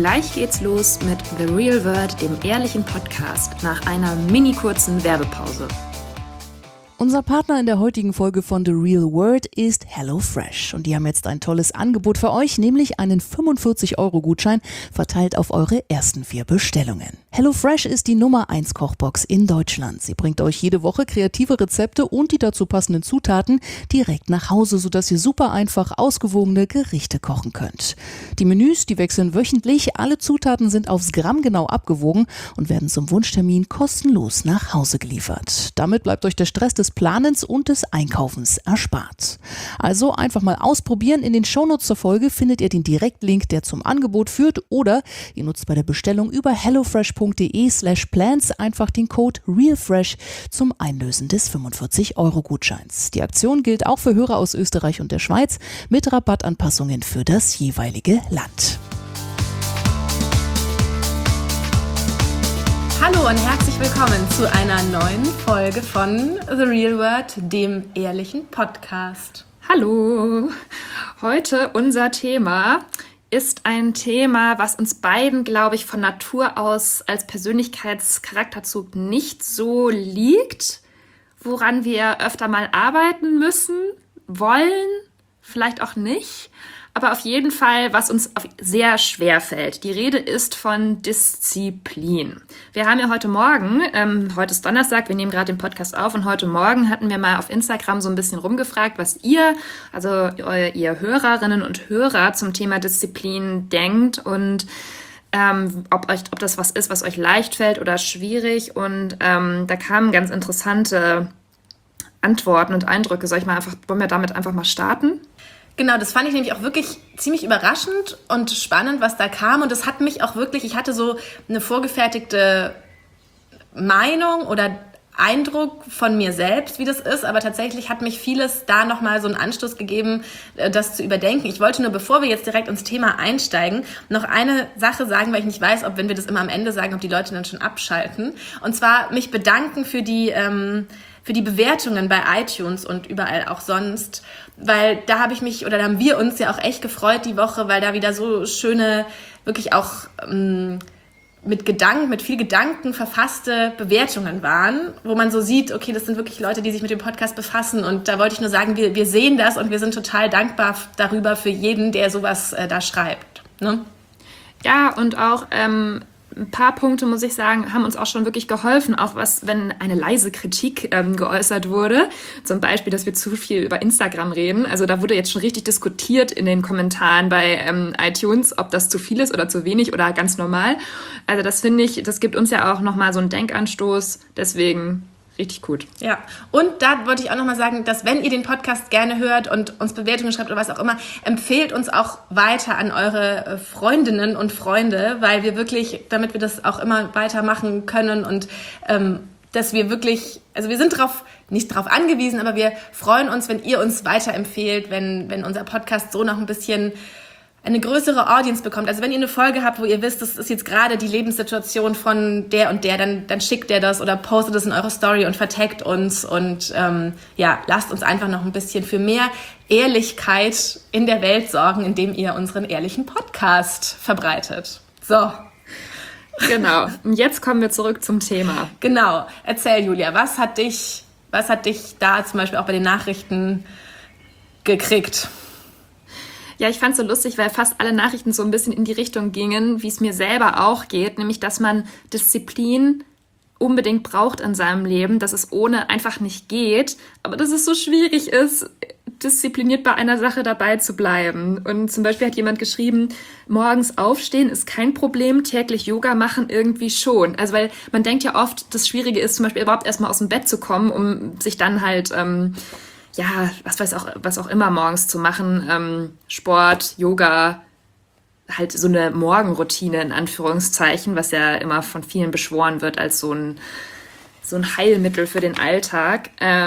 Gleich geht's los mit The Real World, dem ehrlichen Podcast, nach einer mini-kurzen Werbepause. Unser Partner in der heutigen Folge von The Real World ist HelloFresh. Und die haben jetzt ein tolles Angebot für euch, nämlich einen 45-Euro-Gutschein verteilt auf eure ersten 4 Bestellungen. HelloFresh ist die Nummer 1 Kochbox in Deutschland. Sie bringt euch jede Woche kreative Rezepte und die dazu passenden Zutaten direkt nach Hause, sodass ihr super einfach ausgewogene Gerichte kochen könnt. Die Menüs, die wechseln wöchentlich. Alle Zutaten sind aufs Gramm genau abgewogen und werden zum Wunschtermin kostenlos nach Hause geliefert. Damit bleibt euch der Stress des Planens und des Einkaufens erspart. Also einfach mal ausprobieren. In den Shownotes zur Folge findet ihr den Direktlink, der zum Angebot führt, oder ihr nutzt bei der Bestellung über hellofresh.de/plans einfach den Code REALFRESH zum Einlösen des 45-Euro-Gutscheins. Die Aktion gilt auch für Hörer aus Österreich und der Schweiz mit Rabattanpassungen für das jeweilige Land. Hallo und herzlich willkommen zu einer neuen Folge von The Real World, dem ehrlichen Podcast. Hallo! Heute unser Thema ist ein Thema, was uns beiden, glaube ich, von Natur aus als Persönlichkeitscharakterzug nicht so liegt, woran wir öfter mal arbeiten müssen, wollen, vielleicht auch nicht. Aber auf jeden Fall, was uns sehr schwer fällt. Die Rede ist von Disziplin. Wir haben ja heute Morgen, heute ist Donnerstag, wir nehmen gerade den Podcast auf, und heute Morgen hatten wir mal auf Instagram so ein bisschen rumgefragt, was ihr, also ihr Hörerinnen und Hörer zum Thema Disziplin denkt und ob das was ist, was euch leicht fällt oder schwierig. Und da kamen ganz interessante Antworten und Eindrücke. Wollen wir damit einfach mal starten? Genau, das fand ich nämlich auch wirklich ziemlich überraschend und spannend, was da kam. Und das hat mich auch wirklich, ich hatte so eine vorgefertigte Meinung oder Eindruck von mir selbst, wie das ist. Aber tatsächlich hat mich vieles da nochmal so einen Anstoß gegeben, das zu überdenken. Ich wollte nur, bevor wir jetzt direkt ins Thema einsteigen, noch eine Sache sagen, weil ich nicht weiß, ob, wenn wir das immer am Ende sagen, ob die Leute dann schon abschalten. Und zwar mich bedanken für die Bewertungen bei iTunes und überall auch sonst, weil da haben wir uns ja auch echt gefreut die Woche, weil da wieder so schöne, wirklich auch mit viel Gedanken verfasste Bewertungen waren, wo man so sieht, okay, das sind wirklich Leute, die sich mit dem Podcast befassen, und da wollte ich nur sagen, wir sehen das und wir sind total dankbar darüber für jeden, der sowas da schreibt. Ne? Ja, und auch ein paar Punkte, muss ich sagen, haben uns auch schon wirklich geholfen, auch wenn eine leise Kritik geäußert wurde. Zum Beispiel, dass wir zu viel über Instagram reden. Also da wurde jetzt schon richtig diskutiert in den Kommentaren bei iTunes, ob das zu viel ist oder zu wenig oder ganz normal. Also das finde ich, das gibt uns ja auch nochmal so einen Denkanstoß. Deswegen richtig gut. Ja, und da wollte ich auch nochmal sagen, dass wenn ihr den Podcast gerne hört und uns Bewertungen schreibt oder was auch immer, empfehlt uns auch weiter an eure Freundinnen und Freunde, weil wir wirklich, damit wir das auch immer weitermachen können und dass wir wirklich, also wir sind nicht drauf angewiesen, aber wir freuen uns, wenn ihr uns weiterempfehlt, wenn unser Podcast so noch ein bisschen eine größere Audience bekommt. Also wenn ihr eine Folge habt, wo ihr wisst, das ist jetzt gerade die Lebenssituation von der und der, dann schickt ihr das oder postet es in eure Story und vertaggt uns und lasst uns einfach noch ein bisschen für mehr Ehrlichkeit in der Welt sorgen, indem ihr unseren ehrlichen Podcast verbreitet. So. Genau. Und jetzt kommen wir zurück zum Thema. Genau. Erzähl, Julia, was hat dich da zum Beispiel auch bei den Nachrichten gekriegt? Ja, ich fand's so lustig, weil fast alle Nachrichten so ein bisschen in die Richtung gingen, wie es mir selber auch geht, nämlich, dass man Disziplin unbedingt braucht in seinem Leben, dass es ohne einfach nicht geht, aber dass es so schwierig ist, diszipliniert bei einer Sache dabei zu bleiben. Und zum Beispiel hat jemand geschrieben, morgens aufstehen ist kein Problem, täglich Yoga machen irgendwie schon. Also weil man denkt ja oft, das Schwierige ist zum Beispiel überhaupt erstmal aus dem Bett zu kommen, um sich dann halt was auch immer morgens zu machen, Sport, Yoga, halt so eine Morgenroutine in Anführungszeichen, was ja immer von vielen beschworen wird als so ein Heilmittel für den Alltag.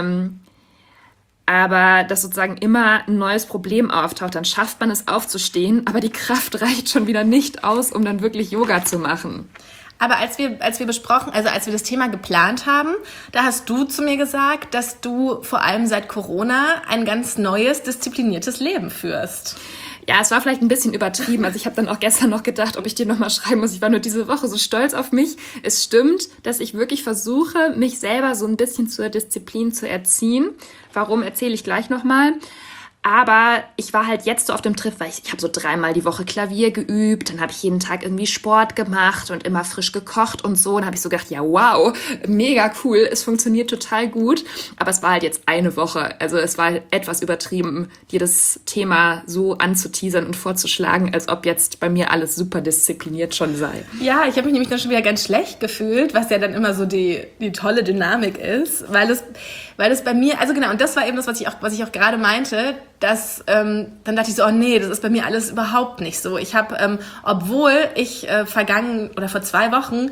Aber dass sozusagen immer ein neues Problem auftaucht, dann schafft man es aufzustehen, aber die Kraft reicht schon wieder nicht aus, um dann wirklich Yoga zu machen. Aber als wir das Thema geplant haben, da hast du zu mir gesagt, dass du vor allem seit Corona ein ganz neues, diszipliniertes Leben führst. Ja, es war vielleicht ein bisschen übertrieben. Also ich habe dann auch gestern noch gedacht, ob ich dir nochmal schreiben muss. Ich war nur diese Woche so stolz auf mich. Es stimmt, dass ich wirklich versuche, mich selber so ein bisschen zur Disziplin zu erziehen. Warum, erzähle ich gleich nochmal. Aber ich war halt jetzt so auf dem Trip, weil ich habe so 3-mal die Woche Klavier geübt, dann habe ich jeden Tag irgendwie Sport gemacht und immer frisch gekocht und so. Und dann habe ich so gedacht, ja wow, mega cool, es funktioniert total gut. Aber es war halt jetzt eine Woche, also es war etwas übertrieben, dir das Thema so anzuteasern und vorzuschlagen, als ob jetzt bei mir alles super diszipliniert schon sei. Ja, ich habe mich nämlich dann schon wieder ganz schlecht gefühlt, was ja dann immer so die tolle Dynamik ist, weil es bei mir, also genau, und das war eben das, was ich auch gerade meinte, dass dann dachte ich so, oh nee, das ist bei mir alles überhaupt nicht so. Ich habe, obwohl ich vor 2 Wochen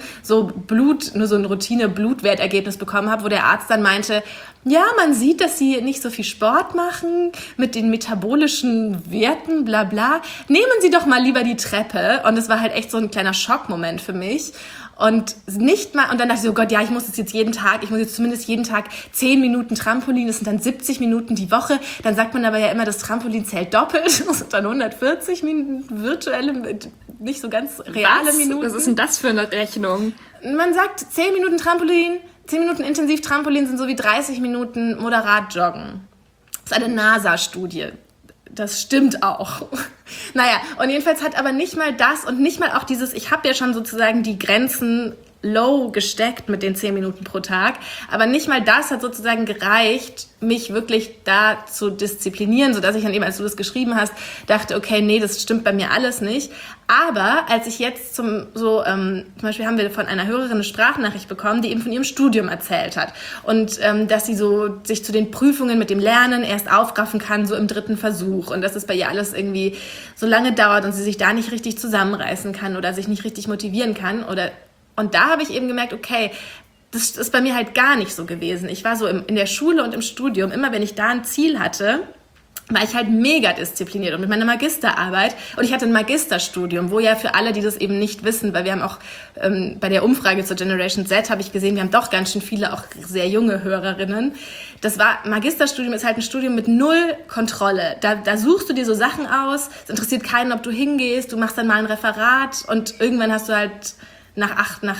nur so ein Routine-Blutwertergebnis bekommen habe, wo der Arzt dann meinte, ja, man sieht, dass sie nicht so viel Sport machen mit den metabolischen Werten, bla bla. Nehmen Sie doch mal lieber die Treppe. Und es war halt echt so ein kleiner Schockmoment für mich. Und dann dachte ich so, Gott, ja, ich muss jetzt zumindest jeden Tag 10 Minuten Trampolin, das sind dann 70 Minuten die Woche. Dann sagt man aber ja immer, das Trampolin zählt doppelt. Das sind dann 140 Minuten virtuelle, nicht so ganz reale Minuten. Was ist denn das für eine Rechnung? Man sagt 10 Minuten Trampolin, 10 Minuten intensiv Trampolin sind so wie 30 Minuten moderat joggen. Das ist eine NASA-Studie. Das stimmt auch. Naja, und jedenfalls hat aber nicht mal das und nicht mal auch dieses, ich habe ja schon sozusagen die Grenzen low gesteckt mit den 10 Minuten pro Tag, aber nicht mal das hat sozusagen gereicht, mich wirklich da zu disziplinieren, sodass ich dann eben, als du das geschrieben hast, dachte, okay, nee, das stimmt bei mir alles nicht. Aber als ich jetzt zum Beispiel haben wir von einer Hörerin eine Sprachnachricht bekommen, die eben von ihrem Studium erzählt hat und dass sie so sich zu den Prüfungen mit dem Lernen erst aufraffen kann, so im 3. Versuch und dass es bei ihr alles irgendwie so lange dauert und sie sich da nicht richtig zusammenreißen kann oder sich nicht richtig motivieren kann und da habe ich eben gemerkt, okay, das ist bei mir halt gar nicht so gewesen. Ich war so in der Schule und im Studium, immer wenn ich da ein Ziel hatte, war ich halt mega diszipliniert und mit meiner Magisterarbeit und ich hatte ein Magisterstudium, wo ja für alle, die das eben nicht wissen, weil wir haben auch bei der Umfrage zur Generation Z habe ich gesehen, wir haben doch ganz schön viele auch sehr junge Hörerinnen. Magisterstudium ist halt ein Studium mit 0 Kontrolle. Da suchst du dir so Sachen aus, es interessiert keinen, ob du hingehst, du machst dann mal ein Referat und irgendwann hast du halt nach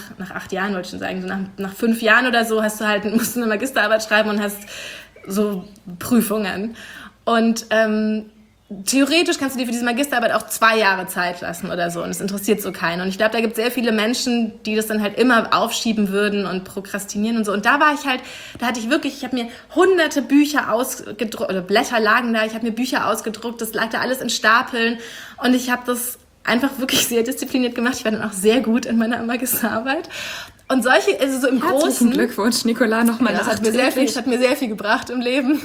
8 Jahren, wollte ich schon sagen, so nach 5 Jahren oder so musst du eine Magisterarbeit schreiben und hast so Prüfungen. Und theoretisch kannst du dir für diese Magisterarbeit auch 2 Jahre Zeit lassen oder so und es interessiert so keinen. Und ich glaube, da gibt es sehr viele Menschen, die das dann halt immer aufschieben würden und prokrastinieren und so. Und da ich habe mir hunderte Bücher ausgedruckt, oder Blätter lagen da, ich habe mir Bücher ausgedruckt, das lag da alles in Stapeln und ich habe das einfach wirklich sehr diszipliniert gemacht. Ich war dann auch sehr gut in meiner Magisterarbeit. Und solche, also so im Großen... Herzlichen Glückwunsch, Nicola, nochmal. Ja, das hat mir sehr viel gebracht im Leben.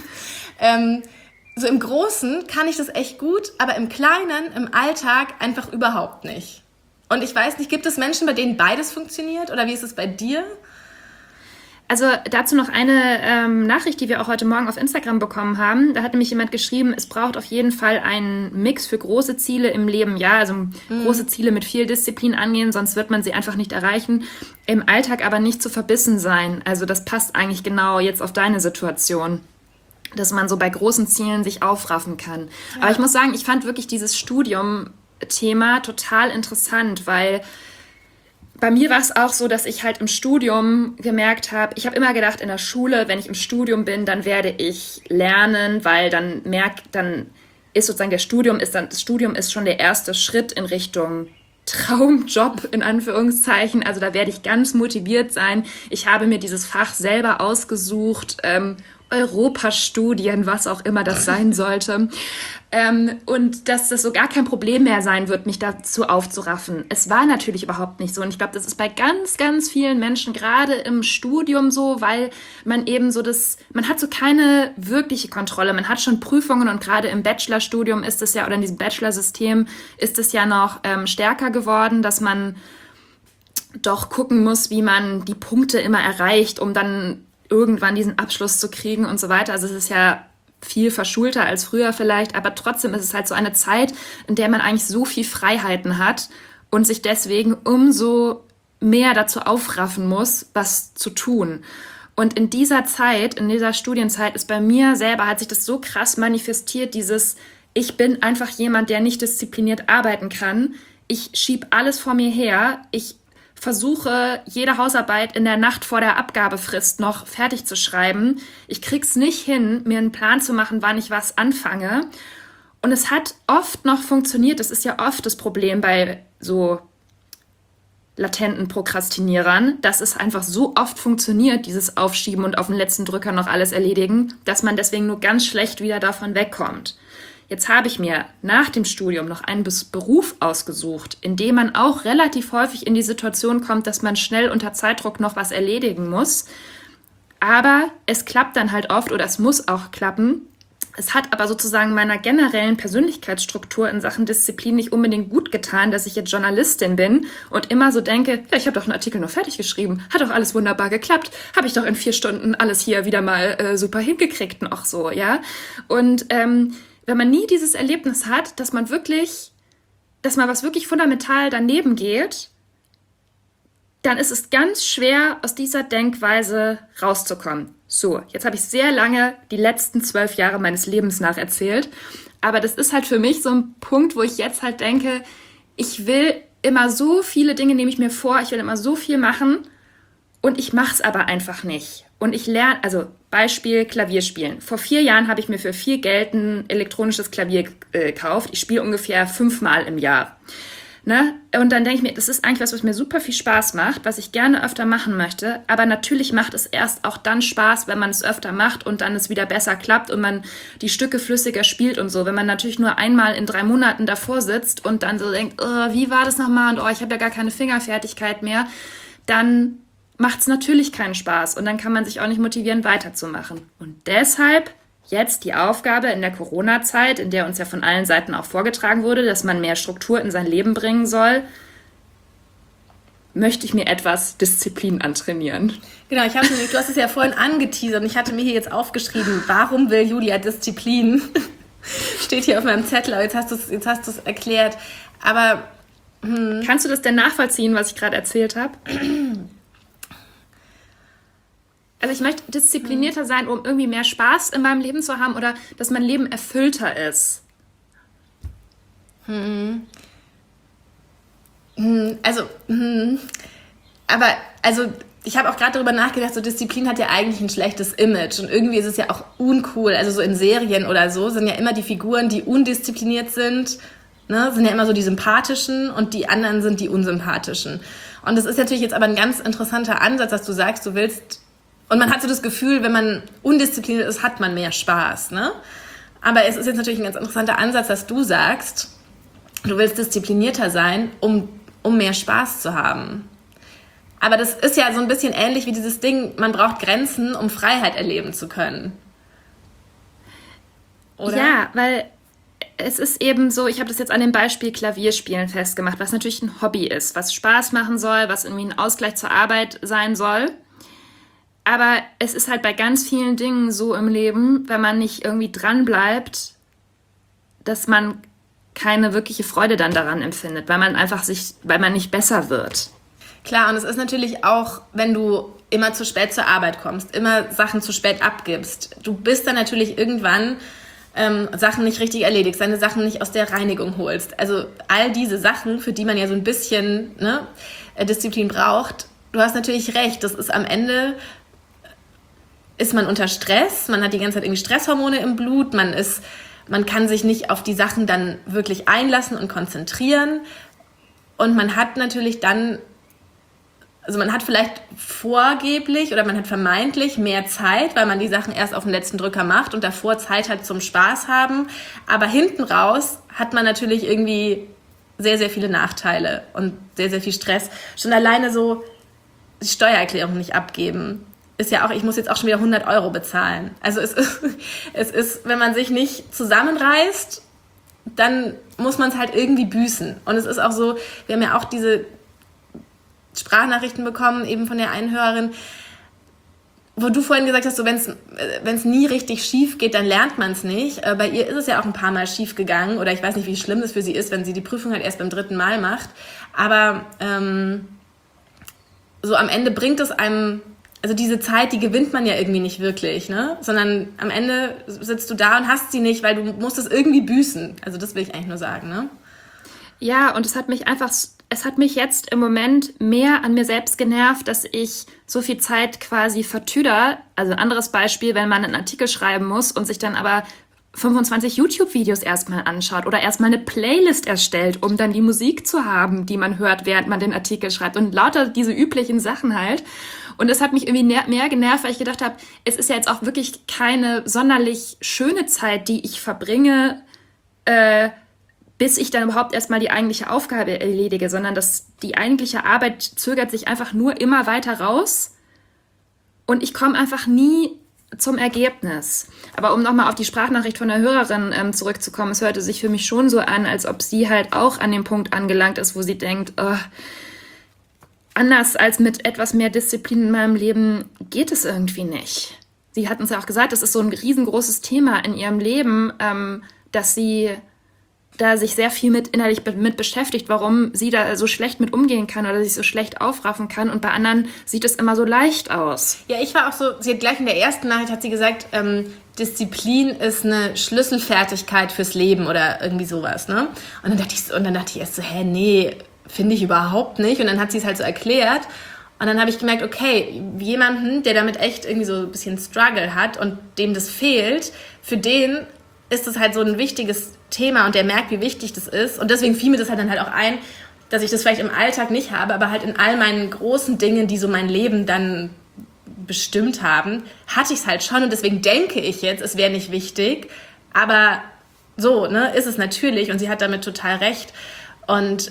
So im Großen kann ich das echt gut, aber im Kleinen, im Alltag einfach überhaupt nicht. Und ich weiß nicht, gibt es Menschen, bei denen beides funktioniert? Oder wie ist es bei dir? Also dazu noch eine Nachricht, die wir auch heute Morgen auf Instagram bekommen haben. Da hat nämlich jemand geschrieben, es braucht auf jeden Fall einen Mix für große Ziele im Leben. Ja, also große Ziele mit viel Disziplin angehen, sonst wird man sie einfach nicht erreichen. Im Alltag aber nicht zu verbissen sein. Also das passt eigentlich genau jetzt auf deine Situation, dass man so bei großen Zielen sich aufraffen kann. Ja. Aber ich muss sagen, ich fand wirklich dieses Studium-Thema total interessant, weil bei mir war es auch so, dass ich halt im Studium gemerkt habe, ich habe immer gedacht, in der Schule, wenn ich im Studium bin, dann werde ich lernen, weil dann ist sozusagen das Studium ist schon der erste Schritt in Richtung Traumjob, in Anführungszeichen. Also da werde ich ganz motiviert sein. Ich habe mir dieses Fach selber ausgesucht, Europastudien, was auch immer das sein sollte. Und dass das so gar kein Problem mehr sein wird, mich dazu aufzuraffen. Es war natürlich überhaupt nicht so. Und ich glaube, das ist bei ganz, ganz vielen Menschen, gerade im Studium so, weil man eben man hat so keine wirkliche Kontrolle. Man hat schon Prüfungen und gerade im Bachelorstudium ist es ja, oder in diesem Bachelorsystem ist es ja noch stärker geworden, dass man doch gucken muss, wie man die Punkte immer erreicht, um dann irgendwann diesen Abschluss zu kriegen und so weiter. Also es ist ja viel verschulter als früher vielleicht, aber trotzdem ist es halt so eine Zeit, in der man eigentlich so viel Freiheiten hat und sich deswegen umso mehr dazu aufraffen muss, was zu tun. Und in dieser Zeit, in dieser Studienzeit ist bei mir selber, hat sich das so krass manifestiert, ich bin einfach jemand, der nicht diszipliniert arbeiten kann. Ich schiebe alles vor mir her. Ich versuche, jede Hausarbeit in der Nacht vor der Abgabefrist noch fertig zu schreiben. Ich krieg's nicht hin, mir einen Plan zu machen, wann ich was anfange. Und es hat oft noch funktioniert. Das ist ja oft das Problem bei so latenten Prokrastinierern, dass es einfach so oft funktioniert, dieses Aufschieben und auf den letzten Drücker noch alles erledigen, dass man deswegen nur ganz schlecht wieder davon wegkommt. Jetzt habe ich mir nach dem Studium noch einen Beruf ausgesucht, in dem man auch relativ häufig in die Situation kommt, dass man schnell unter Zeitdruck noch was erledigen muss. Aber es klappt dann halt oft oder es muss auch klappen. Es hat aber sozusagen meiner generellen Persönlichkeitsstruktur in Sachen Disziplin nicht unbedingt gut getan, dass ich jetzt Journalistin bin und immer so denke, ja, ich habe doch einen Artikel noch fertig geschrieben, hat doch alles wunderbar geklappt, habe ich doch in 4 Stunden alles hier wieder mal super hingekriegt und auch so, ja. Und wenn man nie dieses Erlebnis hat, dass man was wirklich fundamental daneben geht, dann ist es ganz schwer, aus dieser Denkweise rauszukommen. So, jetzt habe ich sehr lange die letzten 12 Jahre meines Lebens nacherzählt, aber das ist halt für mich so ein Punkt, wo ich jetzt halt denke, ich will immer so viele Dinge, nehme ich mir vor, ich will immer so viel machen und ich mache es aber einfach nicht. Und ich lerne, also Beispiel Klavierspielen. Vor 4 Jahren habe ich mir für viel Geld ein elektronisches Klavier gekauft. Ich spiele ungefähr 5-mal im Jahr. Ne? Und dann denke ich mir, das ist eigentlich was mir super viel Spaß macht, was ich gerne öfter machen möchte. Aber natürlich macht es erst auch dann Spaß, wenn man es öfter macht und dann es wieder besser klappt und man die Stücke flüssiger spielt und so. Wenn man natürlich nur einmal in 3 Monaten davor sitzt und dann so denkt, oh, wie war das nochmal und ich habe ja gar keine Fingerfertigkeit mehr, dann macht es natürlich keinen Spaß und dann kann man sich auch nicht motivieren, weiterzumachen. Und deshalb jetzt die Aufgabe in der Corona-Zeit, in der uns ja von allen Seiten auch vorgetragen wurde, dass man mehr Struktur in sein Leben bringen soll, möchte ich mir etwas Disziplin antrainieren. Genau, du hast es ja vorhin angeteasert und ich hatte mir hier jetzt aufgeschrieben, warum will Julia Disziplin? Steht hier auf meinem Zettel, aber jetzt hast du es erklärt. Aber kannst du das denn nachvollziehen, was ich gerade erzählt habe? Also ich möchte disziplinierter sein, um irgendwie mehr Spaß in meinem Leben zu haben oder dass mein Leben erfüllter ist. Also ich habe auch gerade darüber nachgedacht, so Disziplin hat ja eigentlich ein schlechtes Image und irgendwie ist es ja auch uncool. Also so in Serien oder so sind ja immer die Figuren, die undiszipliniert sind, ne, sind ja immer so die sympathischen und die anderen sind die unsympathischen. Und das ist natürlich jetzt aber ein ganz interessanter Ansatz, dass du sagst, du willst. Und man hat so das Gefühl, wenn man undiszipliniert ist, hat man mehr Spaß, ne? Aber es ist jetzt natürlich ein ganz interessanter Ansatz, dass du sagst, du willst disziplinierter sein, um mehr Spaß zu haben. Aber das ist ja so ein bisschen ähnlich wie dieses Ding, man braucht Grenzen, um Freiheit erleben zu können. Oder? Ja, weil es ist eben so, ich habe das jetzt an dem Beispiel Klavierspielen festgemacht, was natürlich ein Hobby ist, was Spaß machen soll, was irgendwie ein Ausgleich zur Arbeit sein soll. Aber es ist halt bei ganz vielen Dingen so im Leben, wenn man nicht irgendwie dran bleibt, dass man keine wirkliche Freude dann daran empfindet, weil man nicht besser wird. Klar, und es ist natürlich auch, wenn du immer zu spät zur Arbeit kommst, immer Sachen zu spät abgibst. Du bist dann natürlich irgendwann Sachen nicht richtig erledigst, deine Sachen nicht aus der Reinigung holst. Also all diese Sachen, für die man ja so ein bisschen Disziplin braucht, du hast natürlich recht, das ist am Ende. Ist man unter Stress, man hat die ganze Zeit irgendwie Stresshormone im Blut, man kann sich nicht auf die Sachen dann wirklich einlassen und konzentrieren und man hat natürlich dann, also man hat vielleicht vorgeblich oder man hat vermeintlich mehr Zeit, weil man die Sachen erst auf den letzten Drücker macht und davor Zeit hat zum Spaß haben, aber hinten raus hat man natürlich irgendwie sehr, sehr viele Nachteile und sehr, sehr viel Stress. Schon alleine so die Steuererklärung nicht abgeben. Ist ja auch, ich muss jetzt auch schon wieder 100 € bezahlen. Also es ist, wenn man sich nicht zusammenreißt, dann muss man es halt irgendwie büßen. Und es ist auch so, wir haben ja auch diese Sprachnachrichten bekommen, eben von der einen Hörerin, wo du vorhin gesagt hast, so wenn es nie richtig schief geht, dann lernt man es nicht. Bei ihr ist es ja auch ein paar Mal schief gegangen. Oder ich weiß nicht, wie schlimm das für sie ist, wenn sie die Prüfung halt erst beim 3. Mal macht. Aber so am Ende bringt es einem also diese Zeit, die gewinnt man ja irgendwie nicht wirklich, ne? Sondern am Ende sitzt du da und hast sie nicht, weil du musst es irgendwie büßen. Also das will ich eigentlich nur sagen, ne? Ja, und es hat mich jetzt im Moment mehr an mir selbst genervt, dass ich so viel Zeit quasi vertüder. Also ein anderes Beispiel, wenn man einen Artikel schreiben muss und sich dann aber 25 YouTube-Videos erstmal anschaut oder erstmal eine Playlist erstellt, um dann die Musik zu haben, die man hört, während man den Artikel schreibt und lauter diese üblichen Sachen halt. Und das hat mich irgendwie mehr genervt, weil ich gedacht habe, es ist ja jetzt auch wirklich keine sonderlich schöne Zeit, die ich verbringe, bis ich dann überhaupt erstmal die eigentliche Aufgabe erledige, sondern die eigentliche Arbeit zögert sich einfach nur immer weiter raus und ich komme einfach nie zum Ergebnis. Aber um nochmal auf die Sprachnachricht von der Hörerin zurückzukommen, es hörte sich für mich schon so an, als ob sie halt auch an dem Punkt angelangt ist, wo sie denkt, anders als mit etwas mehr Disziplin in meinem Leben geht es irgendwie nicht. Sie hat uns ja auch gesagt, das ist so ein riesengroßes Thema in ihrem Leben, dass sie da sich sehr viel innerlich mit beschäftigt, warum sie da so schlecht mit umgehen kann oder sich so schlecht aufraffen kann. Und bei anderen sieht es immer so leicht aus. Ja, ich war auch so, sie hat gleich in der ersten Nachricht hat sie gesagt, Disziplin ist eine Schlüsselfertigkeit fürs Leben oder irgendwie sowas, ne? Und dann dachte ich erst so, nee, finde ich überhaupt nicht. Und dann hat sie es halt so erklärt. Und dann habe ich gemerkt, okay, jemanden, der damit echt irgendwie so ein bisschen Struggle hat und dem das fehlt, für den ist das halt so ein wichtiges Thema und der merkt, wie wichtig das ist. Und deswegen fiel mir das halt dann halt auch ein, dass ich das vielleicht im Alltag nicht habe, aber halt in all meinen großen Dingen, die so mein Leben dann bestimmt haben, hatte ich es halt schon. Und deswegen denke ich jetzt, es wäre nicht wichtig. Aber so, ne, ist es natürlich. Und sie hat damit total recht. Und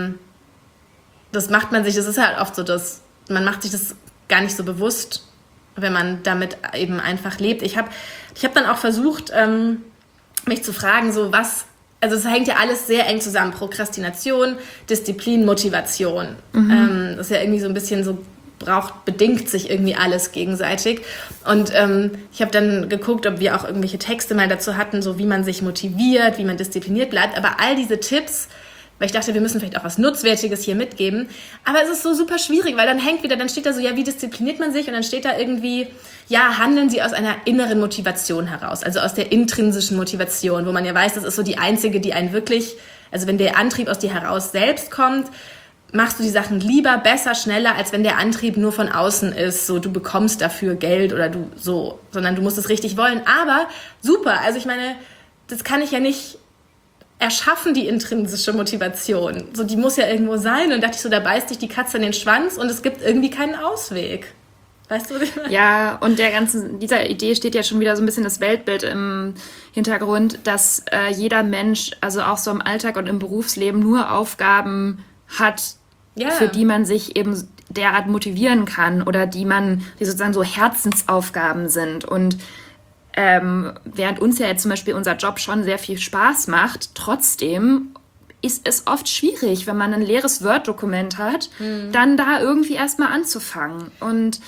das macht man sich, das ist halt oft so, dass man macht sich das gar nicht so bewusst, wenn man damit eben einfach lebt. Ich hab dann auch versucht, mich zu fragen, so was, also es hängt ja alles sehr eng zusammen. Prokrastination, Disziplin, Motivation. Das ist ja irgendwie so ein bisschen so, bedingt sich irgendwie alles gegenseitig. Und ich habe dann geguckt, ob wir auch irgendwelche Texte mal dazu hatten, so wie man sich motiviert, wie man diszipliniert bleibt. Aber all diese Tipps, weil ich dachte, wir müssen vielleicht auch was Nutzwertiges hier mitgeben. Aber es ist so super schwierig, weil dann steht da so, ja, wie diszipliniert man sich? Und dann steht da irgendwie, ja, handeln Sie aus einer inneren Motivation heraus, also aus der intrinsischen Motivation, wo man ja weiß, das ist so die einzige, die einen wirklich, also wenn der Antrieb aus dir heraus selbst kommt, machst du die Sachen lieber, besser, schneller, als wenn der Antrieb nur von außen ist, so du bekommst dafür Geld oder du so, sondern du musst es richtig wollen. Aber super, also ich meine, das kann ich ja nicht erschaffen, die intrinsische Motivation. So, die muss ja irgendwo sein. Und dachte ich so, da beißt dich die Katze in den Schwanz und es gibt irgendwie keinen Ausweg. Weißt du, was ich meine? Ja, und dieser Idee steht ja schon wieder so ein bisschen das Weltbild im Hintergrund, dass jeder Mensch, also auch so im Alltag und im Berufsleben, nur Aufgaben hat, für die man sich eben derart motivieren kann oder die sozusagen so Herzensaufgaben sind. Und während uns ja jetzt zum Beispiel unser Job schon sehr viel Spaß macht, trotzdem ist es oft schwierig, wenn man ein leeres Word-Dokument hat, dann da irgendwie erstmal anzufangen. Und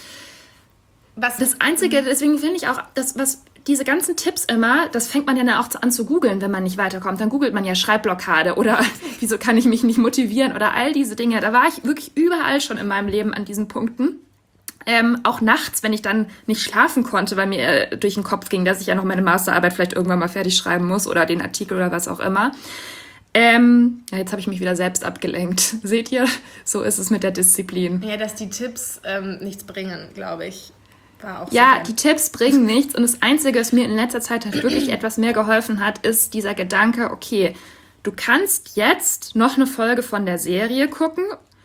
das Einzige, deswegen finde ich auch, was diese ganzen Tipps immer, das fängt man ja dann auch an zu googeln, wenn man nicht weiterkommt. Dann googelt man ja Schreibblockade oder wieso kann ich mich nicht motivieren oder all diese Dinge. Da war ich wirklich überall schon in meinem Leben an diesen Punkten. Auch nachts, wenn ich dann nicht schlafen konnte, weil mir durch den Kopf ging, dass ich ja noch meine Masterarbeit vielleicht irgendwann mal fertig schreiben muss oder den Artikel oder was auch immer. Jetzt habe ich mich wieder selbst abgelenkt. Seht ihr? So ist es mit der Disziplin. Ja, dass die Tipps nichts bringen, glaube ich. War auch ja, die Tipps bringen nichts. Und das Einzige, was mir in letzter Zeit halt wirklich etwas mehr geholfen hat, ist dieser Gedanke, okay, du kannst jetzt noch eine Folge von der Serie gucken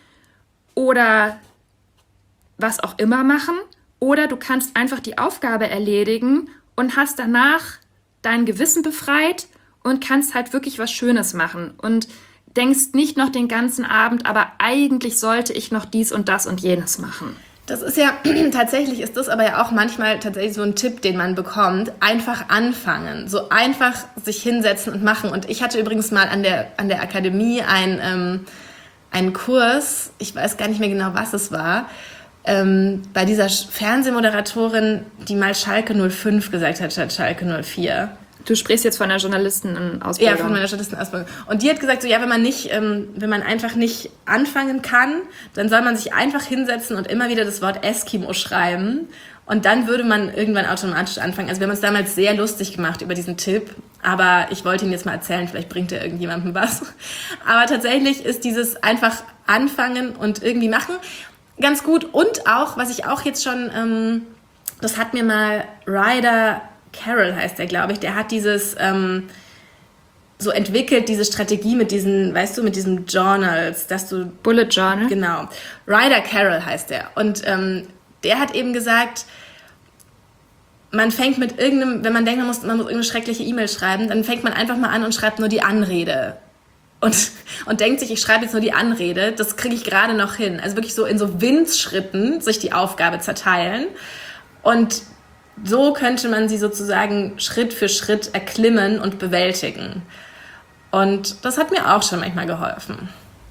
oder was auch immer machen, oder du kannst einfach die Aufgabe erledigen und hast danach dein Gewissen befreit und kannst halt wirklich was Schönes machen und denkst nicht noch den ganzen Abend, aber eigentlich sollte ich noch dies und das und jenes machen. Das ist ja, tatsächlich ist das aber ja auch manchmal tatsächlich so ein Tipp, den man bekommt. Einfach anfangen, so einfach sich hinsetzen und machen. Und ich hatte übrigens mal an der Akademie einen Kurs, ich weiß gar nicht mehr genau, was es war, bei dieser Fernsehmoderatorin, die mal Schalke 05 gesagt hat, statt Schalke 04. Du sprichst jetzt von einer Journalistenausbildung. Ja, von meiner Journalistenausbildung. Und die hat gesagt, so ja, wenn man einfach nicht anfangen kann, dann soll man sich einfach hinsetzen und immer wieder das Wort Eskimo schreiben. Und dann würde man irgendwann automatisch anfangen. Also wir haben uns damals sehr lustig gemacht über diesen Tipp, aber ich wollte ihn jetzt mal erzählen, vielleicht bringt er irgendjemandem was. Aber tatsächlich ist dieses einfach anfangen und irgendwie machen ganz gut. Und auch, was ich auch jetzt schon, das hat mir mal Ryder Carroll heißt der, glaube ich, der hat dieses so entwickelt, diese Strategie mit diesen, weißt du, mit diesen Journals, dass du... Bullet Journal? Genau. Ryder Carroll heißt der. Und der hat eben gesagt, man fängt mit irgendeinem, wenn man denkt, man muss irgendeine schreckliche E-Mail schreiben, dann fängt man einfach mal an und schreibt nur die Anrede. Und denkt sich, ich schreibe jetzt nur die Anrede, das kriege ich gerade noch hin. Also wirklich so in so Winzschritten sich die Aufgabe zerteilen. Und so könnte man sie sozusagen Schritt für Schritt erklimmen und bewältigen. Und das hat mir auch schon manchmal geholfen.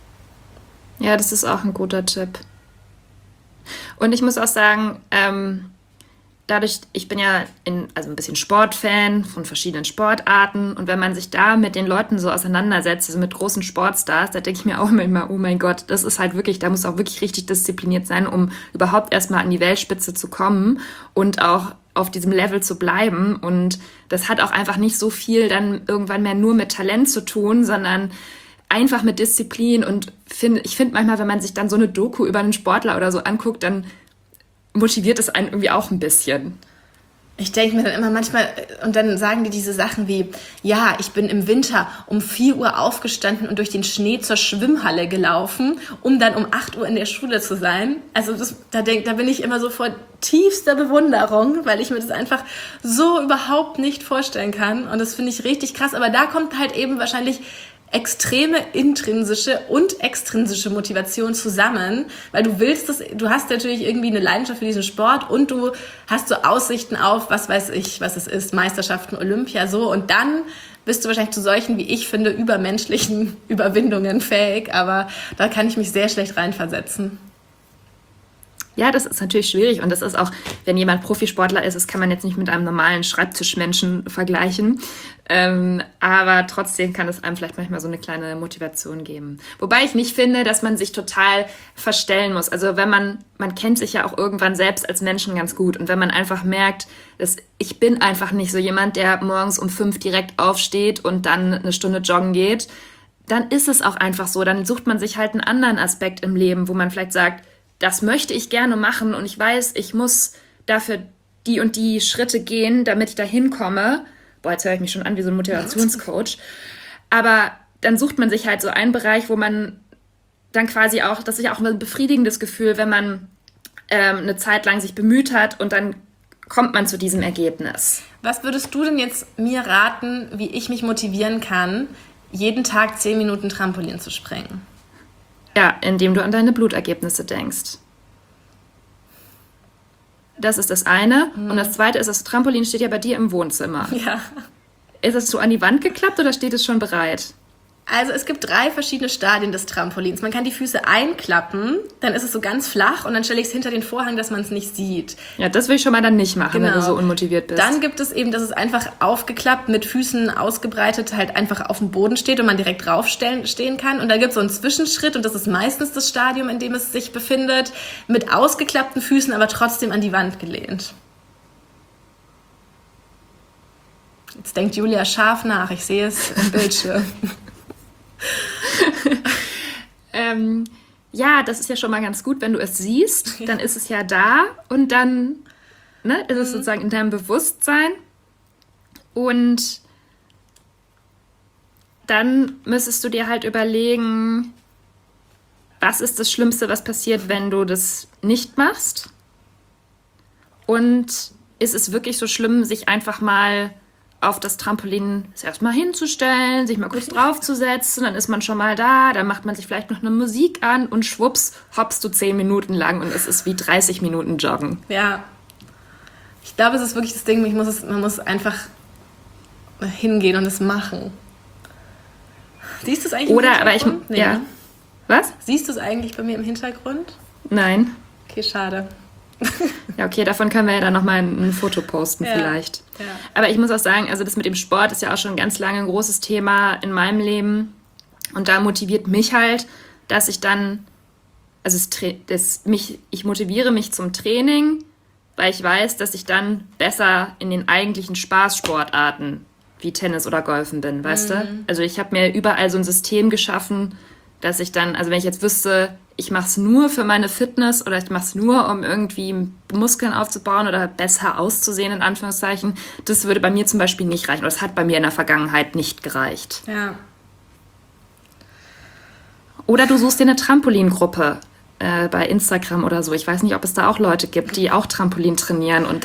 Ja, das ist auch ein guter Tipp. Und ich muss auch sagen, dadurch, ich bin ja also ein bisschen Sportfan von verschiedenen Sportarten, und wenn man sich da mit den Leuten so auseinandersetzt, also mit großen Sportstars, da denke ich mir auch immer, oh mein Gott, das ist halt wirklich, da muss auch wirklich richtig diszipliniert sein, um überhaupt erstmal an die Weltspitze zu kommen und auch auf diesem Level zu bleiben. Und das hat auch einfach nicht so viel dann irgendwann mehr nur mit Talent zu tun, sondern einfach mit Disziplin. Und ich finde manchmal, wenn man sich dann so eine Doku über einen Sportler oder so anguckt, dann motiviert es einen irgendwie auch ein bisschen. Ich denke mir dann immer manchmal, und dann sagen die diese Sachen wie, ja, ich bin im Winter um 4 Uhr aufgestanden und durch den Schnee zur Schwimmhalle gelaufen, um dann um 8 Uhr in der Schule zu sein. Also da bin ich immer so vor tiefster Bewunderung, weil ich mir das einfach so überhaupt nicht vorstellen kann. Und das finde ich richtig krass. Aber da kommt halt eben wahrscheinlich extreme intrinsische und extrinsische Motivation zusammen, weil du hast natürlich irgendwie eine Leidenschaft für diesen Sport und du hast so Aussichten auf, was weiß ich, was es ist, Meisterschaften, Olympia, so, und dann bist du wahrscheinlich zu solchen, wie ich finde, übermenschlichen Überwindungen fähig, aber da kann ich mich sehr schlecht reinversetzen. Ja, das ist natürlich schwierig, und das ist auch, wenn jemand Profisportler ist, das kann man jetzt nicht mit einem normalen Schreibtischmenschen vergleichen, aber trotzdem kann es einem vielleicht manchmal so eine kleine Motivation geben. Wobei ich nicht finde, dass man sich total verstellen muss. Also wenn man kennt sich ja auch irgendwann selbst als Menschen ganz gut, und wenn man einfach merkt, dass ich bin einfach nicht so jemand, der morgens um 5 direkt aufsteht und dann eine Stunde joggen geht, dann ist es auch einfach so. Dann sucht man sich halt einen anderen Aspekt im Leben, wo man vielleicht sagt, das möchte ich gerne machen und ich weiß, ich muss dafür die und die Schritte gehen, damit ich da hinkomme. Boah, jetzt höre ich mich schon an wie so ein Motivationscoach. Aber dann sucht man sich halt so einen Bereich, wo man dann quasi auch, das ist ja auch ein befriedigendes Gefühl, wenn man eine Zeit lang sich bemüht hat und dann kommt man zu diesem Ergebnis. Was würdest du denn jetzt mir raten, wie ich mich motivieren kann, jeden Tag 10 Minuten Trampolin zu springen? Ja, indem du an deine Blutergebnisse denkst. Das ist das eine. Und das zweite ist, das Trampolin steht ja bei dir im Wohnzimmer. Ja. Ist es so an die Wand geklappt oder steht es schon bereit? Also es gibt 3 verschiedene Stadien des Trampolins. Man kann die Füße einklappen, dann ist es so ganz flach und dann stelle ich es hinter den Vorhang, dass man es nicht sieht. Ja, das will ich schon mal dann nicht machen, wenn du so unmotiviert bist. Dann gibt es eben, dass es einfach aufgeklappt, mit Füßen ausgebreitet, halt einfach auf dem Boden steht und man direkt draufstehen kann. Und da gibt es so einen Zwischenschritt, und das ist meistens das Stadium, in dem es sich befindet, mit ausgeklappten Füßen, aber trotzdem an die Wand gelehnt. Jetzt denkt Julia scharf nach, ich sehe es im Bildschirm. Ja, das ist ja schon mal ganz gut, wenn du es siehst, dann ist es ja da und dann ist es sozusagen in deinem Bewusstsein, und dann müsstest du dir halt überlegen, was ist das Schlimmste, was passiert, wenn du das nicht machst, und ist es wirklich so schlimm, sich einfach mal auf das Trampolin erstmal hinzustellen, sich mal kurz draufzusetzen, dann ist man schon mal da, dann macht man sich vielleicht noch eine Musik an und schwupps, hoppst du 10 Minuten lang und es ist wie 30 Minuten Joggen. Ja, ich glaube, es ist wirklich das Ding, man muss einfach hingehen und es machen. Siehst du es eigentlich im Hintergrund? Nee, ja. ne? Was? Siehst du es eigentlich bei mir im Hintergrund? Nein. Okay, schade. Ja, okay, davon können wir ja dann nochmal ein Foto posten vielleicht. Ja. Aber ich muss auch sagen, also das mit dem Sport ist ja auch schon ganz lange ein großes Thema in meinem Leben. Und da motiviert mich halt, dass ich dann, also ich motiviere mich zum Training, weil ich weiß, dass ich dann besser in den eigentlichen Spaßsportarten wie Tennis oder Golfen bin, weißt du? Also ich habe mir überall so ein System geschaffen, dass ich dann, also wenn ich jetzt wüsste, ich mache es nur für meine Fitness oder ich mache es nur, um irgendwie Muskeln aufzubauen oder besser auszusehen, in Anführungszeichen, das würde bei mir zum Beispiel nicht reichen. Oder das hat bei mir in der Vergangenheit nicht gereicht. Ja. Oder du suchst dir eine Trampolingruppe bei Instagram oder so. Ich weiß nicht, ob es da auch Leute gibt, die auch Trampolin trainieren und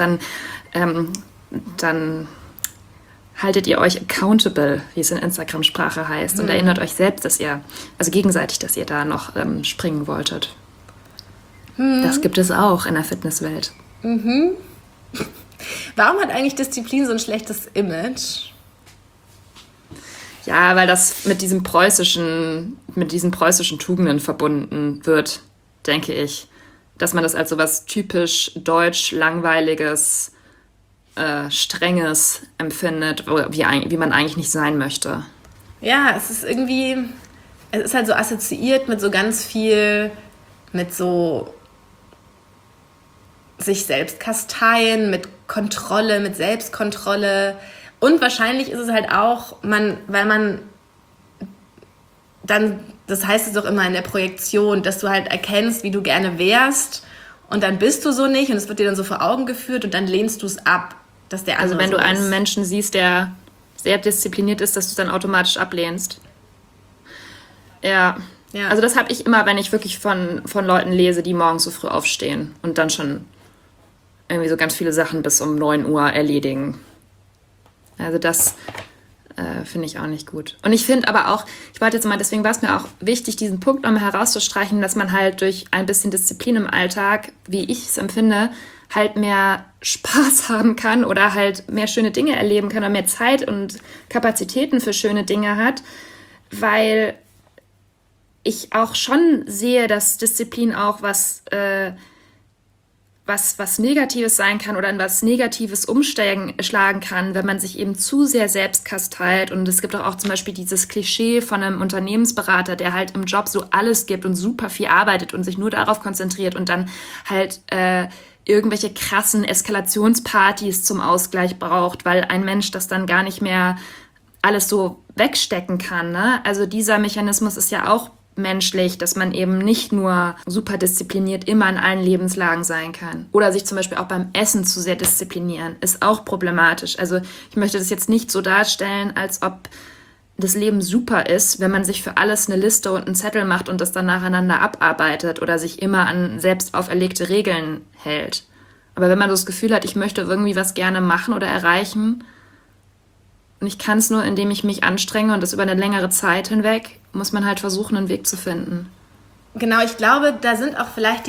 dann haltet ihr euch accountable, wie es in Instagram-Sprache heißt, und erinnert euch selbst, dass ihr, also gegenseitig, dass ihr da noch springen wolltet. Das gibt es auch in der Fitnesswelt. Warum hat eigentlich Disziplin so ein schlechtes Image? Ja, weil das mit diesen preußischen Tugenden verbunden wird, denke ich. Dass man das als so was typisch deutsch, langweiliges, Strenges empfindet, wie man eigentlich nicht sein möchte. Ja, es ist halt so assoziiert mit so ganz viel, mit so sich selbst kasteien, mit Kontrolle, mit Selbstkontrolle. Und wahrscheinlich ist es halt auch, weil man dann, das heißt es doch immer in der Projektion, dass du halt erkennst, wie du gerne wärst und dann bist du so nicht und es wird dir dann so vor Augen geführt und dann lehnst du es ab, dass der andere Also wenn so du einen ist. Menschen siehst, der sehr diszipliniert ist, dass du es dann automatisch ablehnst. Ja. Also das habe ich immer, wenn ich wirklich von Leuten lese, die morgens so früh aufstehen und dann schon irgendwie so ganz viele Sachen bis um 9 Uhr erledigen. Also das finde ich auch nicht gut. Und ich finde aber auch, ich wollte jetzt mal, deswegen war es mir auch wichtig, diesen Punkt nochmal herauszustreichen, dass man halt durch ein bisschen Disziplin im Alltag, wie ich es empfinde, halt mehr Spaß haben kann oder halt mehr schöne Dinge erleben kann oder mehr Zeit und Kapazitäten für schöne Dinge hat, weil ich auch schon sehe, dass Disziplin auch was Negatives sein kann oder in was Negatives umschlagen kann, wenn man sich eben zu sehr selbst kasteilt. Und es gibt auch zum Beispiel dieses Klischee von einem Unternehmensberater, der halt im Job so alles gibt und super viel arbeitet und sich nur darauf konzentriert und dann halt irgendwelche krassen Eskalationspartys zum Ausgleich braucht, weil ein Mensch das dann gar nicht mehr alles so wegstecken kann, ne? Also dieser Mechanismus ist ja auch menschlich, dass man eben nicht nur super diszipliniert immer in allen Lebenslagen sein kann. Oder sich zum Beispiel auch beim Essen zu sehr disziplinieren, ist auch problematisch. Also ich möchte das jetzt nicht so darstellen, als ob das Leben super ist, wenn man sich für alles eine Liste und einen Zettel macht und das dann nacheinander abarbeitet oder sich immer an selbst auferlegte Regeln hält. Aber wenn man so das Gefühl hat, ich möchte irgendwie was gerne machen oder erreichen und ich kann es nur, indem ich mich anstrenge und das über eine längere Zeit hinweg, muss man halt versuchen, einen Weg zu finden. Genau, ich glaube, da sind auch vielleicht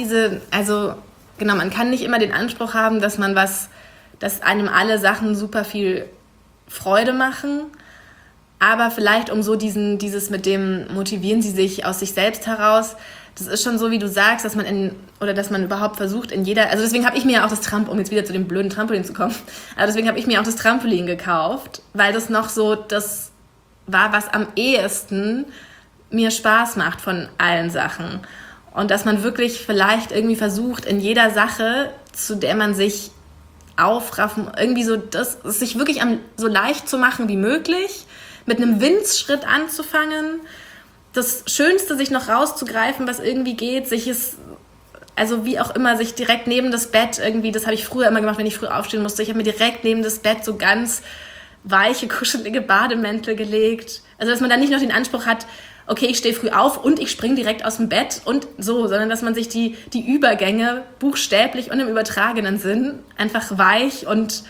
man kann nicht immer den Anspruch haben, dass einem alle Sachen super viel Freude machen, aber vielleicht um so dieses mit dem motivieren sie sich aus sich selbst heraus, das ist schon so, wie du sagst, dass man überhaupt versucht also deswegen habe ich mir ja auch das Trampolin, um jetzt wieder zu dem blöden Trampolin zu kommen, aber deswegen habe ich mir auch das Trampolin gekauft, weil das noch so das war, was am ehesten mir Spaß macht von allen Sachen. Und dass man wirklich vielleicht irgendwie versucht, in jeder Sache, zu der man sich aufraffen, irgendwie so das sich wirklich so leicht zu machen wie möglich, mit einem Winzschritt anzufangen, das Schönste sich noch rauszugreifen, was irgendwie geht, also wie auch immer, sich direkt neben das Bett irgendwie, das habe ich früher immer gemacht, wenn ich früh aufstehen musste, ich habe mir direkt neben das Bett so ganz weiche, kuschelige Bademäntel gelegt. Also dass man dann nicht noch den Anspruch hat, okay, ich stehe früh auf und ich springe direkt aus dem Bett und so, sondern dass man sich die Übergänge buchstäblich und im übertragenen Sinn einfach weich und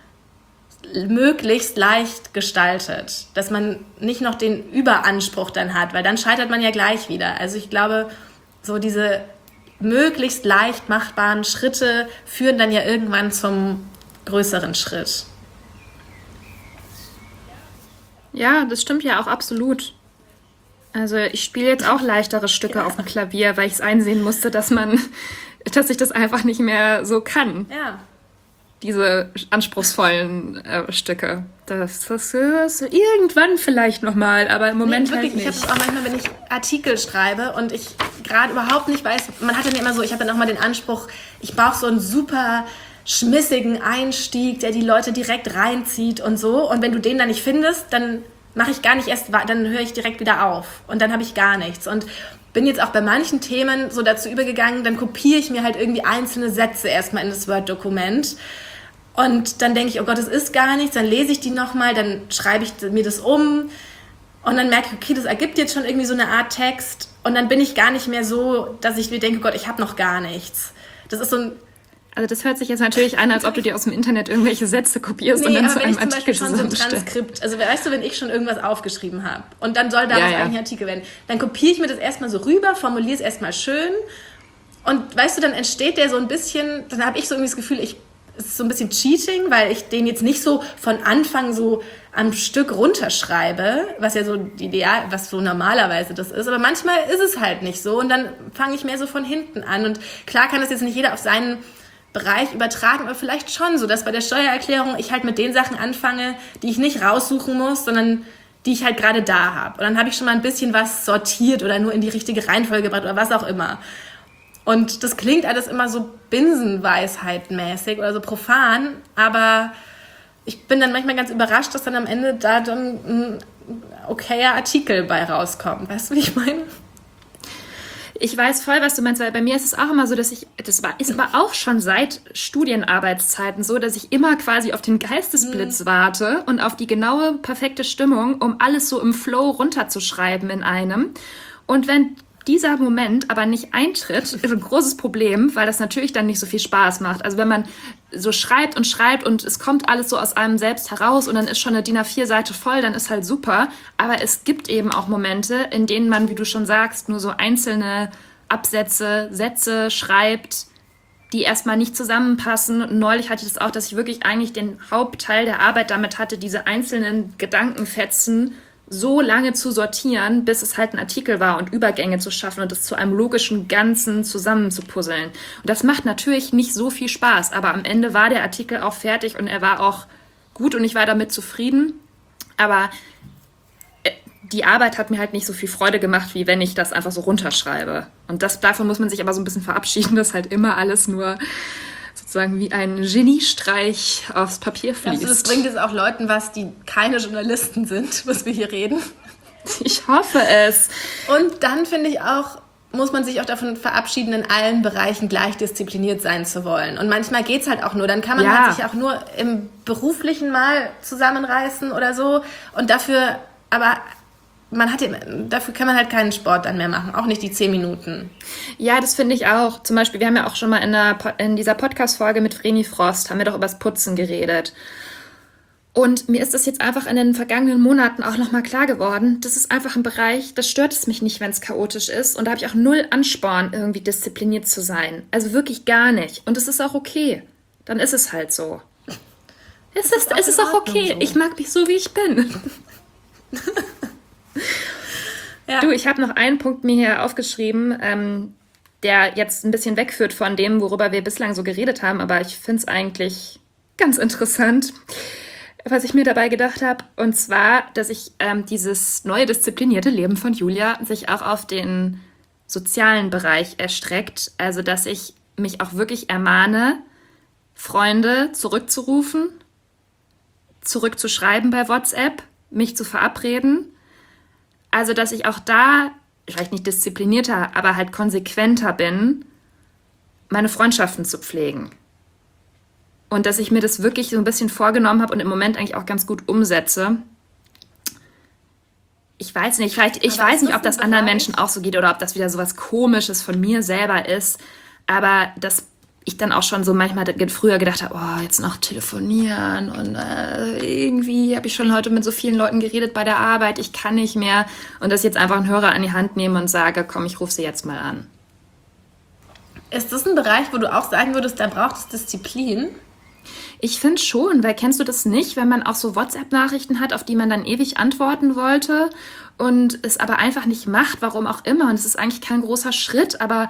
möglichst leicht gestaltet. Dass man nicht noch den Überanspruch dann hat, weil dann scheitert man ja gleich wieder. Also ich glaube, so diese möglichst leicht machbaren Schritte führen dann ja irgendwann zum größeren Schritt. Ja, das stimmt ja auch absolut. Also ich spiele jetzt auch leichtere Stücke auf dem Klavier, weil ich es einsehen musste, dass man dass ich das einfach nicht mehr so kann. Ja. Diese anspruchsvollen Stücke. Das ist irgendwann vielleicht nochmal, aber im Moment wirklich, halt nicht. ich habe das auch manchmal, wenn ich Artikel schreibe und ich gerade überhaupt nicht weiß, man hat dann immer so, ich habe dann auch mal den Anspruch, ich brauche so einen super schmissigen Einstieg, der die Leute direkt reinzieht und so. Und wenn du den dann nicht findest, dann mache ich gar nicht erst, dann höre ich direkt wieder auf und dann habe ich gar nichts. Und bin jetzt auch bei manchen Themen so dazu übergegangen, dann kopiere ich mir halt irgendwie einzelne Sätze erstmal in das Word-Dokument. Und dann denke ich, oh Gott, das ist gar nichts, dann lese ich die nochmal, dann schreibe ich mir das um und dann merke ich, okay, das ergibt jetzt schon irgendwie so eine Art Text und dann bin ich gar nicht mehr so, dass ich mir denke, oh Gott, ich habe noch gar nichts. Das ist so ein... Also das hört sich jetzt natürlich an, als ob du dir aus dem Internet irgendwelche Sätze kopierst und dann zu einem Artikel schon so ein Transkript, also weißt du, wenn ich schon irgendwas aufgeschrieben habe und dann soll daraus eigentlich ein Artikel werden, dann kopiere ich mir das erstmal so rüber, formuliere es erstmal schön und weißt du, dann entsteht der so ein bisschen, dann habe ich so irgendwie das Gefühl, es ist so ein bisschen Cheating, weil ich den jetzt nicht so von Anfang so am Stück runterschreibe, was ja so Ideal, was so normalerweise das ist. Aber manchmal ist es halt nicht so und dann fange ich mehr so von hinten an. Und klar kann das jetzt nicht jeder auf seinen Bereich übertragen, aber vielleicht schon so, dass bei der Steuererklärung ich halt mit den Sachen anfange, die ich nicht raussuchen muss, sondern die ich halt gerade da habe. Und dann habe ich schon mal ein bisschen was sortiert oder nur in die richtige Reihenfolge gebracht oder was auch immer. Und das klingt alles immer so Binsenweisheit-mäßig oder so profan, aber ich bin dann manchmal ganz überrascht, dass dann am Ende da dann ein okayer Artikel bei rauskommt. Weißt du, wie ich meine? Ich weiß voll, was du meinst, weil bei mir ist es auch immer so, ist aber auch schon seit Studienarbeitszeiten so, dass ich immer quasi auf den Geistesblitz warte und auf die genaue, perfekte Stimmung, um alles so im Flow runterzuschreiben in einem. Und wenn dieser Moment aber nicht eintritt, ist ein großes Problem, weil das natürlich dann nicht so viel Spaß macht. Also wenn man so schreibt und es kommt alles so aus einem selbst heraus und dann ist schon eine DIN A4-Seite voll, dann ist halt super. Aber es gibt eben auch Momente, in denen man, wie du schon sagst, nur so einzelne Absätze, Sätze schreibt, die erstmal nicht zusammenpassen. Und neulich hatte ich das auch, dass ich wirklich eigentlich den Hauptteil der Arbeit damit hatte, diese einzelnen Gedankenfetzen so lange zu sortieren, bis es halt ein Artikel war und Übergänge zu schaffen und es zu einem logischen Ganzen zusammenzupuzzeln. Und das macht natürlich nicht so viel Spaß, aber am Ende war der Artikel auch fertig und er war auch gut und ich war damit zufrieden. Aber die Arbeit hat mir halt nicht so viel Freude gemacht, wie wenn ich das einfach so runterschreibe. Und davon muss man sich aber so ein bisschen verabschieden, dass halt immer alles nur sozusagen wie ein Geniestreich aufs Papier fließt. Also das bringt jetzt auch Leuten was, die keine Journalisten sind, was wir hier reden. Ich hoffe es. Und dann finde ich auch, muss man sich auch davon verabschieden, in allen Bereichen gleich diszipliniert sein zu wollen. Und manchmal geht's halt auch nur. Dann kann man halt sich auch nur im Beruflichen mal zusammenreißen oder so. Und dafür kann man halt keinen Sport dann mehr machen, auch nicht die 10 Minuten. Ja, das finde ich auch. Zum Beispiel, wir haben ja auch schon mal in dieser Podcast-Folge mit Vreni Frost, haben wir doch über das Putzen geredet. Und mir ist das jetzt einfach in den vergangenen Monaten auch nochmal klar geworden, das ist einfach ein Bereich, das stört es mich nicht, wenn es chaotisch ist. Und da habe ich auch null Ansporn, irgendwie diszipliniert zu sein. Also wirklich gar nicht. Und es ist auch okay. Dann ist es halt so. Es ist auch okay. So. Ich mag mich so, wie ich bin. Ja. Du, ich habe noch einen Punkt mir hier aufgeschrieben, der jetzt ein bisschen wegführt von dem, worüber wir bislang so geredet haben, aber ich finde es eigentlich ganz interessant, was ich mir dabei gedacht habe. Und zwar, dass ich dieses neue disziplinierte Leben von Julia sich auch auf den sozialen Bereich erstreckt. Also, dass ich mich auch wirklich ermahne, Freunde zurückzurufen, zurückzuschreiben bei WhatsApp, mich zu verabreden. Also, dass ich auch da, vielleicht nicht disziplinierter, aber halt konsequenter bin, meine Freundschaften zu pflegen. Und dass ich mir das wirklich so ein bisschen vorgenommen habe und im Moment eigentlich auch ganz gut umsetze. Ich weiß nicht, ich weiß nicht, ob das anderen Menschen auch so geht oder ob das wieder so was Komisches von mir selber ist. Aber dass ich dann auch schon so manchmal früher gedacht habe, oh, jetzt noch telefonieren und irgendwie habe ich schon heute mit so vielen Leuten geredet bei der Arbeit, ich kann nicht mehr. Und dass ich jetzt einfach einen Hörer an die Hand nehme und sage, komm, ich rufe sie jetzt mal an. Ist das ein Bereich, wo du auch sagen würdest, da braucht es Disziplin? Ich finde schon, weil kennst du das nicht, wenn man auch so WhatsApp-Nachrichten hat, auf die man dann ewig antworten wollte und es aber einfach nicht macht, warum auch immer. Und es ist eigentlich kein großer Schritt, aber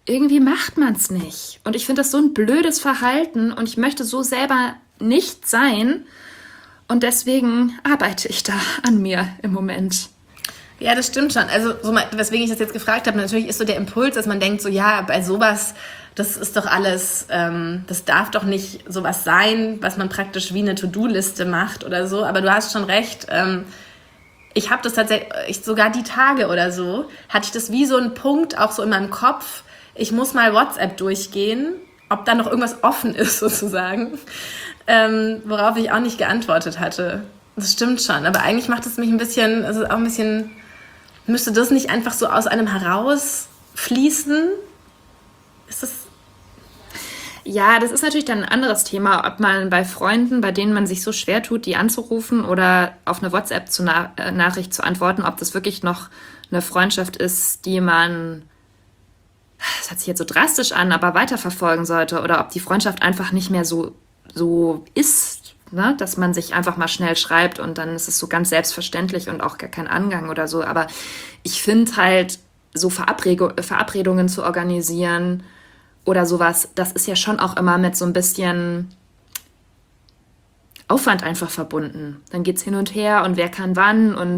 irgendwie macht man es nicht. Und ich finde das so ein blödes Verhalten und ich möchte so selber nicht sein. Und deswegen arbeite ich da an mir im Moment. Ja, das stimmt schon. Also, weswegen ich das jetzt gefragt habe, natürlich ist so der Impuls, dass man denkt, so ja, bei sowas, das ist doch alles, das darf doch nicht sowas sein, was man praktisch wie eine To-Do-Liste macht oder so. Aber du hast schon recht. Ich habe das tatsächlich, sogar die Tage oder so, hatte ich das wie so einen Punkt auch so in meinem Kopf. Ich muss mal WhatsApp durchgehen, ob da noch irgendwas offen ist sozusagen, worauf ich auch nicht geantwortet hatte. Das stimmt schon, aber eigentlich macht es mich ein bisschen, also auch ein bisschen, müsste das nicht einfach so aus einem herausfließen? Ist das... Ja, das ist natürlich dann ein anderes Thema, ob man bei Freunden, bei denen man sich so schwer tut, die anzurufen oder auf eine WhatsApp-Nachricht zu antworten, ob das wirklich noch eine Freundschaft ist, die man, das hört sich jetzt so drastisch an, aber weiterverfolgen sollte oder ob die Freundschaft einfach nicht mehr so ist, ne? Dass man sich einfach mal schnell schreibt und dann ist es so ganz selbstverständlich und auch gar kein Angang oder so. Aber ich finde halt, so Verabredungen zu organisieren oder sowas, das ist ja schon auch immer mit so ein bisschen Aufwand einfach verbunden. Dann geht's hin und her und wer kann wann und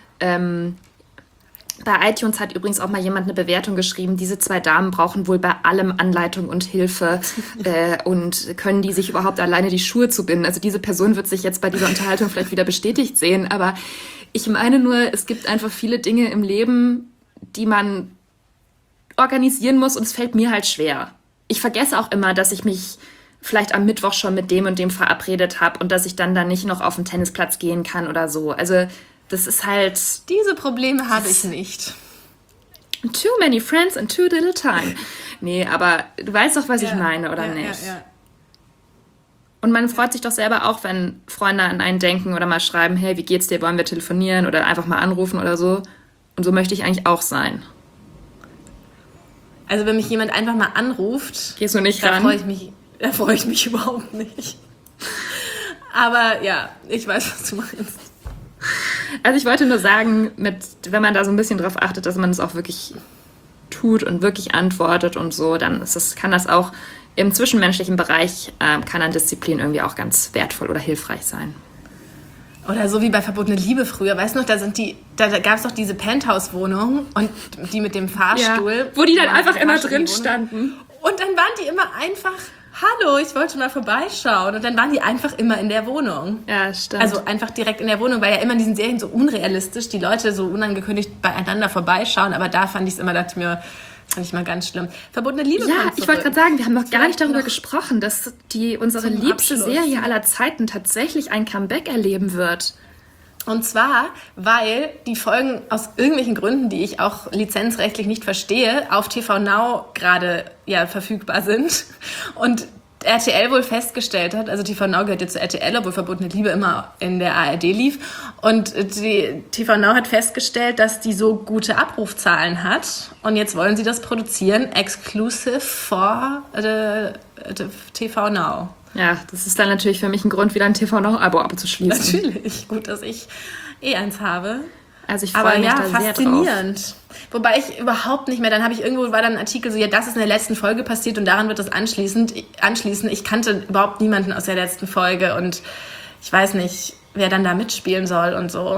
bei iTunes hat übrigens auch mal jemand eine Bewertung geschrieben, diese 2 Damen brauchen wohl bei allem Anleitung und Hilfe und können die sich überhaupt alleine die Schuhe zubinden. Also diese Person wird sich jetzt bei dieser Unterhaltung vielleicht wieder bestätigt sehen, aber ich meine nur, es gibt einfach viele Dinge im Leben, die man organisieren muss und es fällt mir halt schwer. Ich vergesse auch immer, dass ich mich vielleicht am Mittwoch schon mit dem und dem verabredet habe und dass ich dann nicht noch auf den Tennisplatz gehen kann oder so. Also das ist halt... Diese Probleme habe ich nicht. Too many friends and too little time. Nee, aber du weißt doch, was ich meine, oder nicht? Ja. Und man freut sich doch selber auch, wenn Freunde an einen denken oder mal schreiben, hey, wie geht's dir, wollen wir telefonieren oder einfach mal anrufen oder so. Und so möchte ich eigentlich auch sein. Also wenn mich jemand einfach mal anruft... Gehst du nicht da ran? Da freue ich mich überhaupt nicht. Aber ja, ich weiß, was du meinst. Also ich wollte nur sagen, wenn man da so ein bisschen drauf achtet, dass man es auch wirklich tut und wirklich antwortet und so, dann kann das auch im zwischenmenschlichen Bereich, kann an Disziplin irgendwie auch ganz wertvoll oder hilfreich sein. Oder so wie bei Verbotene Liebe früher, weißt du noch, da gab es doch diese Penthouse-Wohnung und die mit dem Fahrstuhl. Ja, wo die dann einfach immer drin standen. Und dann waren die immer einfach... Hallo, ich wollte mal vorbeischauen. Und dann waren die einfach immer in der Wohnung. Ja, stimmt. Also einfach direkt in der Wohnung, weil ja immer in diesen Serien so unrealistisch die Leute so unangekündigt beieinander vorbeischauen. Aber da fand ich es immer, dachte ich mir, fand ich mal ganz schlimm. Verbotene Liebe. Ja, ich wollte gerade sagen, wir haben noch gar nicht darüber gesprochen, dass unsere liebste Serie aller Zeiten tatsächlich ein Comeback erleben wird. Und zwar, weil die Folgen aus irgendwelchen Gründen, die ich auch lizenzrechtlich nicht verstehe, auf TV Now gerade verfügbar sind. Und RTL wohl festgestellt hat, also TV Now gehört jetzt zu RTL, obwohl Verbotene Liebe immer in der ARD lief. Und die TV Now hat festgestellt, dass die so gute Abrufzahlen hat. Und jetzt wollen sie das produzieren, exclusive for the TV Now. Ja, das ist dann natürlich für mich ein Grund, wieder ein TV Now-Abo abzuschließen. Natürlich, gut, dass ich eins habe. Also ich freue mich da sehr drauf. Faszinierend. Wobei ich überhaupt nicht mehr, war dann ein Artikel so, ja, das ist in der letzten Folge passiert und daran wird das anschließen. Ich kannte überhaupt niemanden aus der letzten Folge und ich weiß nicht, wer dann da mitspielen soll und so.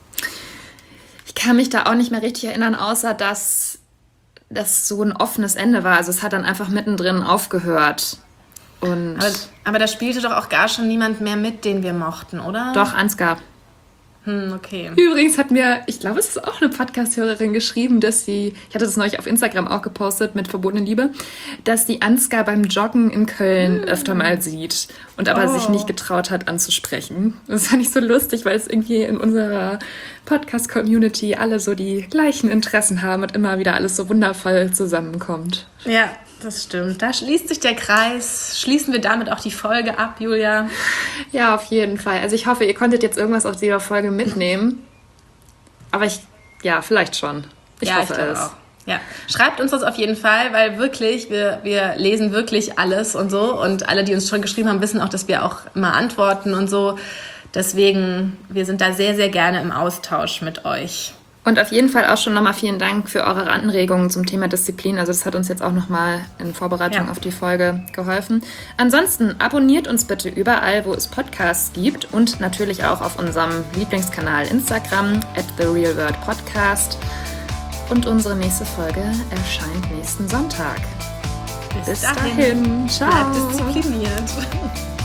Ich kann mich da auch nicht mehr richtig erinnern, außer dass das so ein offenes Ende war. Also es hat dann einfach mittendrin aufgehört. Aber da spielte doch auch gar schon niemand mehr mit, den wir mochten, oder? Doch, Ansgar. Okay. Übrigens hat mir, ich glaube, es ist auch eine Podcast-Hörerin geschrieben, ich hatte das neulich auf Instagram auch gepostet mit Verbotene Liebe, dass die Ansgar beim Joggen in Köln öfter mal sieht und aber sich nicht getraut hat anzusprechen. Das fand ich so lustig, weil es irgendwie in unserer Podcast-Community alle so die gleichen Interessen haben und immer wieder alles so wundervoll zusammenkommt. Ja, das stimmt. Da schließt sich der Kreis. Schließen wir damit auch die Folge ab, Julia? Ja, auf jeden Fall. Also ich hoffe, ihr konntet jetzt irgendwas aus dieser Folge mitnehmen. Aber vielleicht schon. Ich hoffe es. Auch. Ja, schreibt uns das auf jeden Fall, weil wirklich, wir lesen wirklich alles und so. Und alle, die uns schon geschrieben haben, wissen auch, dass wir auch immer antworten und so. Deswegen, wir sind da sehr, sehr gerne im Austausch mit euch. Und auf jeden Fall auch schon nochmal vielen Dank für eure Anregungen zum Thema Disziplin. Also das hat uns jetzt auch nochmal in Vorbereitung auf die Folge geholfen. Ansonsten abonniert uns bitte überall, wo es Podcasts gibt und natürlich auch auf unserem Lieblingskanal Instagram @TheRealWordPodcast. Und unsere nächste Folge erscheint nächsten Sonntag. Bis dahin. Ciao. Bleibt diszipliniert.